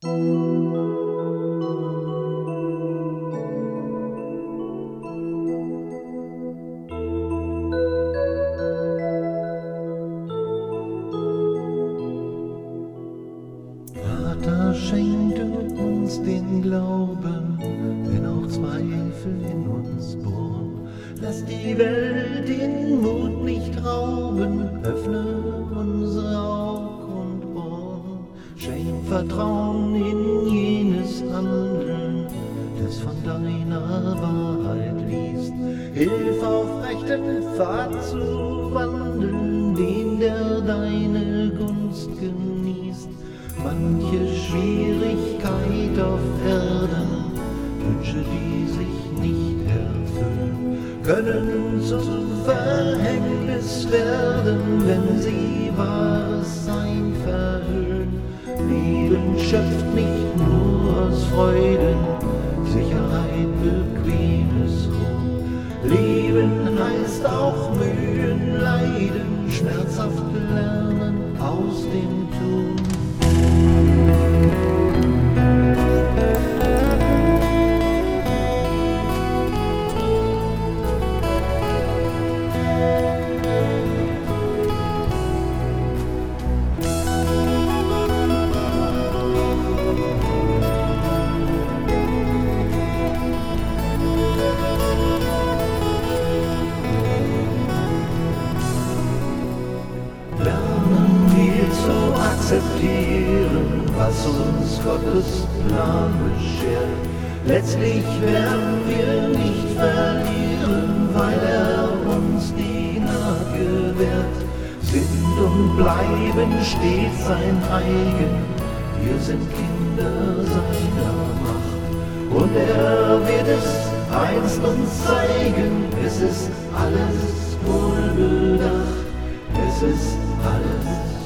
Vater, schenk du uns den Glauben, wenn auch Zweifel in uns bohren. Lass die Welt den Mut nicht rauben, öffne unsere Aug und Ohren. Schenk Vertrauen in jenes Handeln, das von deiner Wahrheit liest. Hilf auf rechten Pfad zu wandeln, den der deine Gunst genießt. Manche Schwierigkeit auf Erden, Wünsche, die sich nicht erfüllen, können zum Verhängnis werden, wenn sie wahres Sein verhüllen. Leben schöpft nicht nur aus Freuden, Sicherheit, bequemes Ruhen. Leben heißt auch Mühen, Leiden, schmerzhaft lernen aus dem Tun. Akzeptieren, was uns Gottes Plan beschert. Letztlich werden wir nicht verlieren, weil uns die Gnade gewährt. Sind und bleiben stets sein eigen, wir sind Kinder seiner Macht. Und wird es einst uns zeigen, es ist alles wohlbedacht, es ist alles